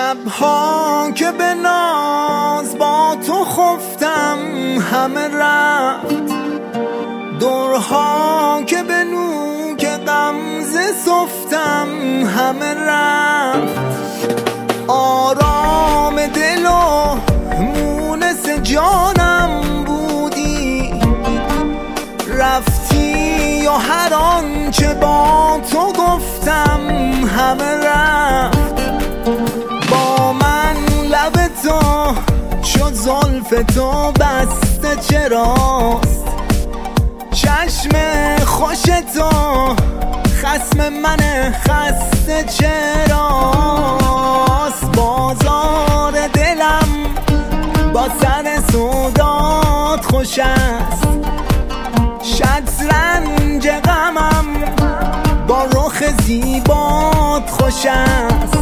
شبها که به ناز با تو خفتم همه رفت، دورها که به نوک غمزه سفتم همه رفت. آرام دل و مونس جانم بودی، رفتی و هر آنچه با تو گفتم همه رفت. با من لب تو شد زلف تو بسته چراست، چشم خوش تو خصم من خسته چراست. بازار دلم با سر سودات خوش است، شطرنج غمم با رخ زیبات خوش است.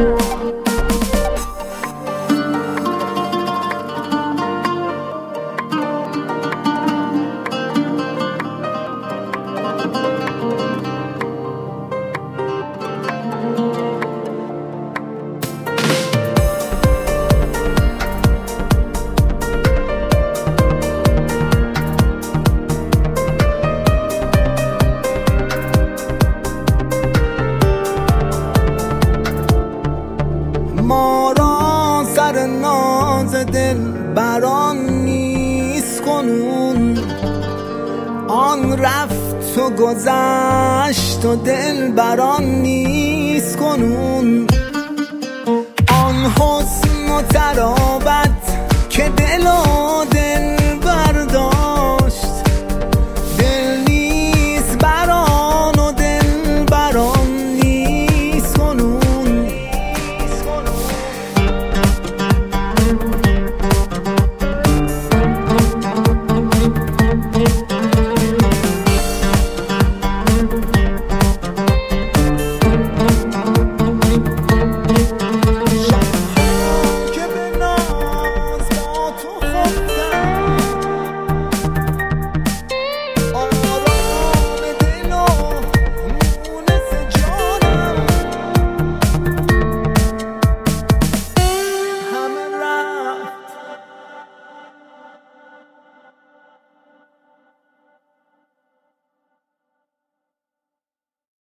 ما را سر ناز دل بران نیست کنون، آن رفت و گذشت و دل بران نیست کنون. آن حسن و ترابت که دل و